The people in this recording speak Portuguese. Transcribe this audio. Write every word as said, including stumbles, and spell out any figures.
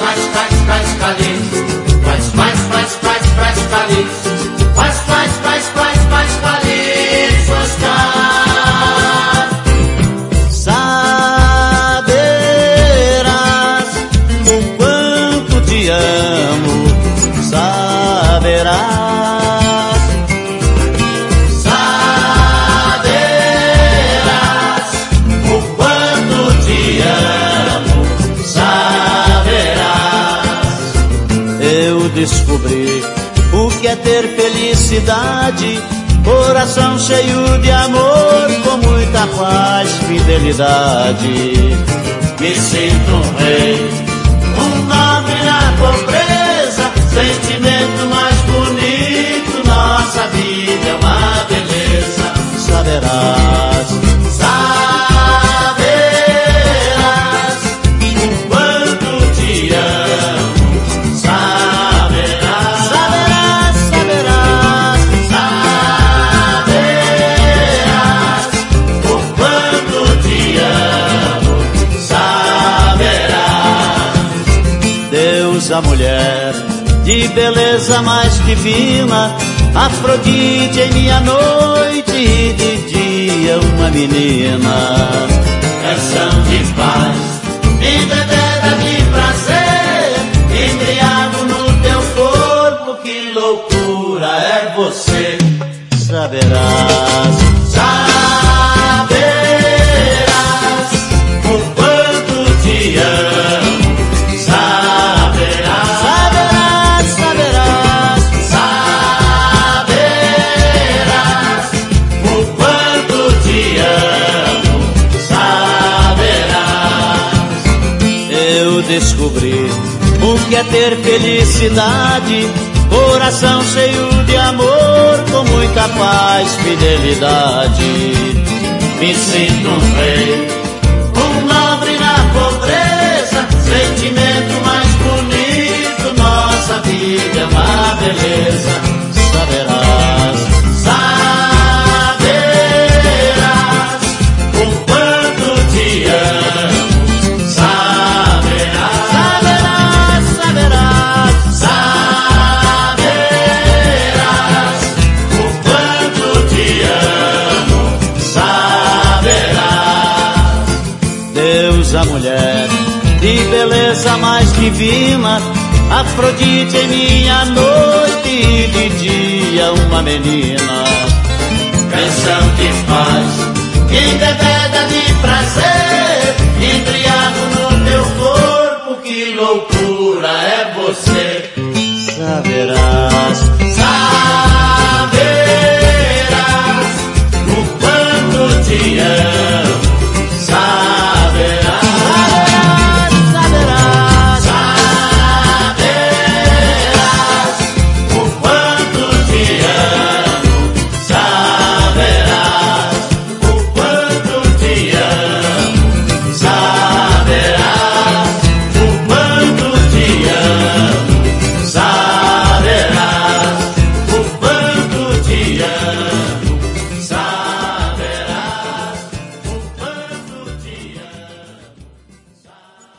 faz, faz, faz feliz. Faz, faz, faz, faz, faz feliz. Faz, faz, faz, faz, faz feliz, Oscar. Saberás o quanto te amo, saberás. Saberás o quanto te amo, saberás. Eu descobri o que é ter felicidade, coração cheio de amor, com muita paz, fidelidade. Me sinto um rei, um nobre na pobreza, sentimento mais bonito, nossa vida é uma beleza. Saberás, Saberás o quanto te amo, saberás. saberás, saberás. Saberás o quanto te amo, saberás. Deus, a mulher de beleza mais divina, Afrodite em minha noite e de dia uma menina. Canção de paz, embebeda de prazer, embriago no teu corpo, que loucura é você. Saberás, Saberás o quanto te amo, saberás. saberás, saberás. Saberás o quanto te amo, saberás. Eu descobri o que é ter felicidade, coração cheio de amor, com muita paz, fidelidade. Me sinto um rei, um nobre na pobreza, sentimento mais bonito, nossa vida é uma beleza. Saberás, Saberás o quanto te amo, saberás. saberás, saberás. Saberás o quanto te amo, saberás. Deus, a mulher de beleza mais divina, Afrodite em minha noite e de dia uma menina. Canção de paz, embebeda de prazer, embriago no teu corpo, que loucura